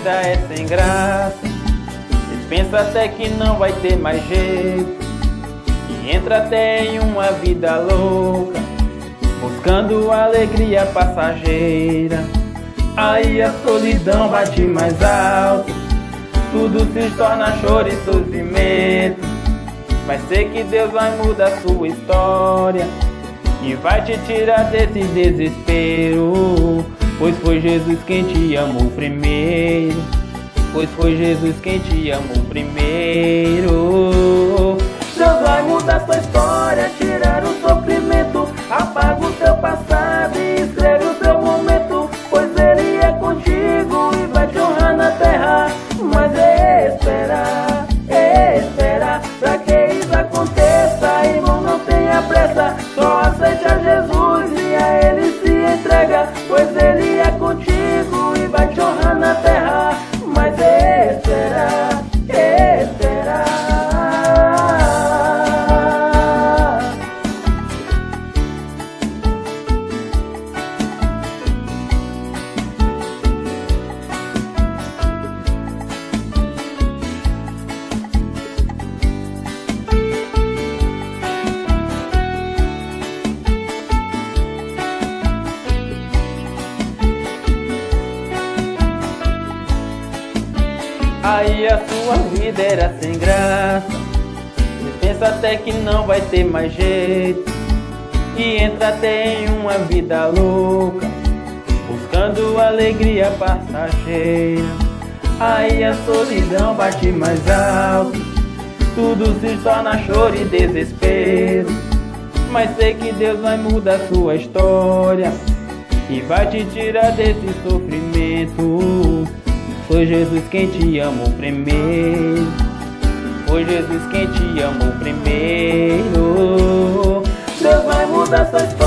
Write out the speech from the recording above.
vida é sem graça, você pensa até que não vai ter mais jeito, e entra até em uma vida louca, buscando alegria passageira. Aí a solidão bate mais alto, tudo se torna choro e sofrimento. Mas sei que Deus vai mudar sua história e vai te tirar desse desespero. Pois foi Jesus quem te amou primeiro, pois foi Jesus quem te amou primeiro. Deus vai mudar sua história, tirar o sofrimento, apaga o teu passado e escreve o teu momento. Pois Ele é contigo e vai te honrar na terra. Mas esperar, pra que isso aconteça, irmão, não tenha pressa. Só aceite a Jesus e a Ele se entrega. Pois Ele é contigo e vai te honrar na terra. Mas esperar. Aí a sua vida era sem graça, você pensa até que não vai ter mais jeito, e entra até em uma vida louca, buscando alegria passageira. Aí a solidão bate mais alto, tudo se torna choro e desespero. Mas sei que Deus vai mudar sua história e vai te tirar desse sofrimento. Foi Jesus quem te amou primeiro, foi Jesus quem te amou primeiro. Deus vai mudar sua história